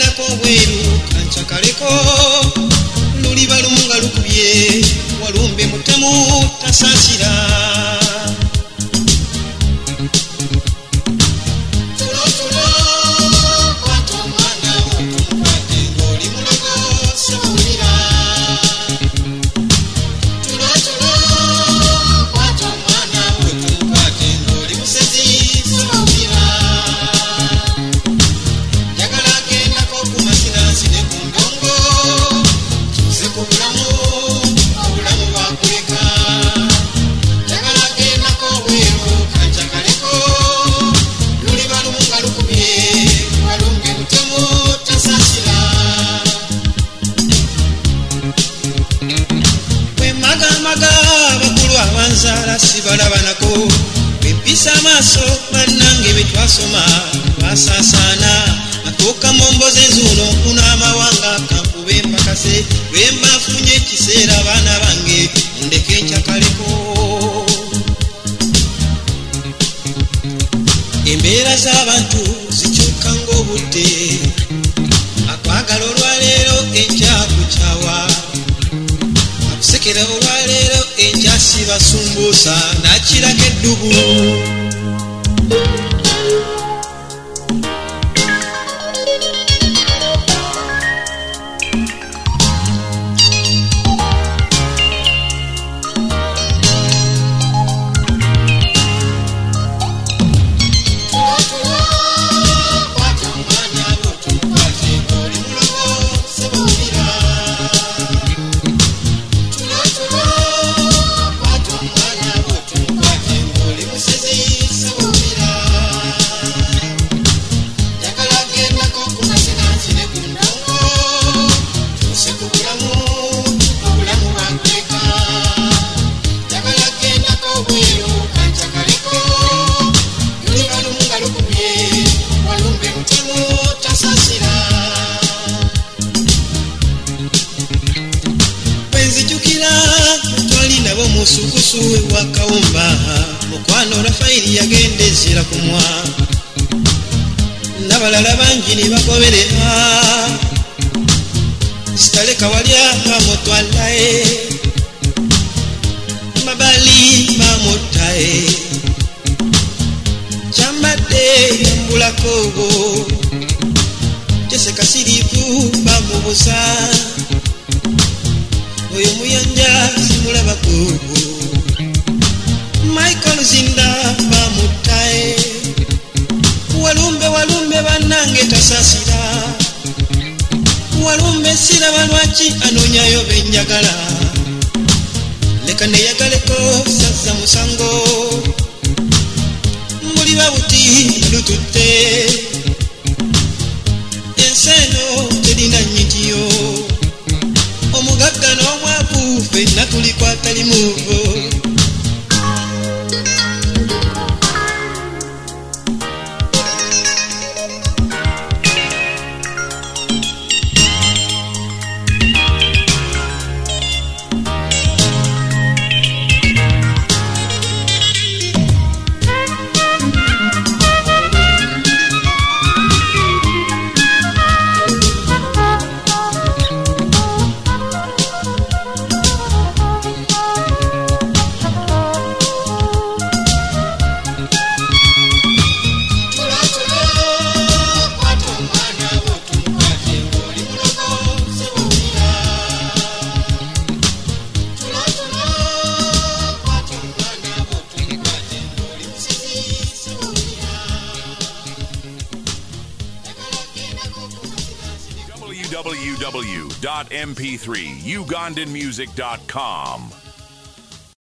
agendako bweru kancakaleko luliba lumunga lukubye walumbe mutemu tasaasira sibalabanako bempisa amaaso bannange betwasoma twasaasaana atuuka mu mboze zuno kun'amawanga kankube empakase lwemba afunye ekiseera abaana bange ndeke encakaleko embeera z'abantu zikyuka ng'obudde akwagala olwaleero enkyakucawa akusekera olwaleero enjasi basumbuusa nakirako eddubu musukusu wakawumba mukwano Rafaeli yagendezera kumwa nabalala bangi ne bagoberera sitaleka walya bamutwalaye mabali bamutaye chambade mbulakogo Jessica Sirifu bamubusa oyo muyanja simulabako Michael Zinda bamutaye walumbe bannange tasasira walumbe siraba lwaki anonyayo benjagala leka neyagaleko sazza musango muli babuti lututte enseno terina nyitiyo omugagga n'omwavu ffenna tulikwata limuvo www.mp3ugandanmusic.com